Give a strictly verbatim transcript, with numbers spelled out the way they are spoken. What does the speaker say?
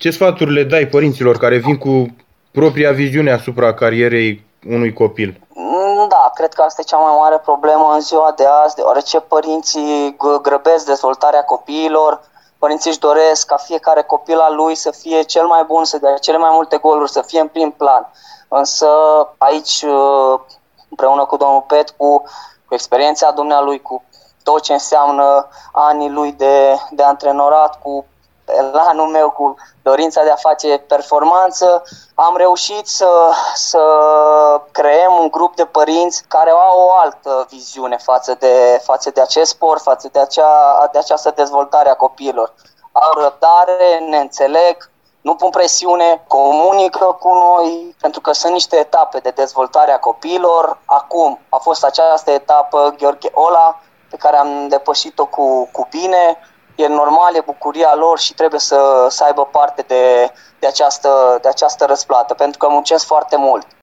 Ce sfaturi le dai părinților care vin cu propria viziune asupra carierei unui copil? Da, cred că asta e cea mai mare problemă în ziua de azi, deoarece părinții grăbesc dezvoltarea copiilor, părinții își doresc ca fiecare copil al lui să fie cel mai bun, să dea cele mai multe goluri, să fie în prim plan. Însă aici, împreună cu domnul Petcu, cu experiența dumnealui, cu tot ce înseamnă anii lui de, de antrenorat, cu elanul meu, cu dorința de a face performanță, am reușit să, să creăm un grup de părinți care au o altă viziune față de, față de acest sport, față de, acea, de această dezvoltare a copiilor. Au răbdare, ne înțeleg, nu pun presiune, comunică cu noi, pentru că sunt niște etape de dezvoltare a copiilor. Acum a fost această etapă Gheorghe Ola, pe care am depășit-o cu, cu bine. E normal, e bucuria lor și trebuie să, să aibă parte de, de, această, de această răsplată, pentru că muncesc foarte mult.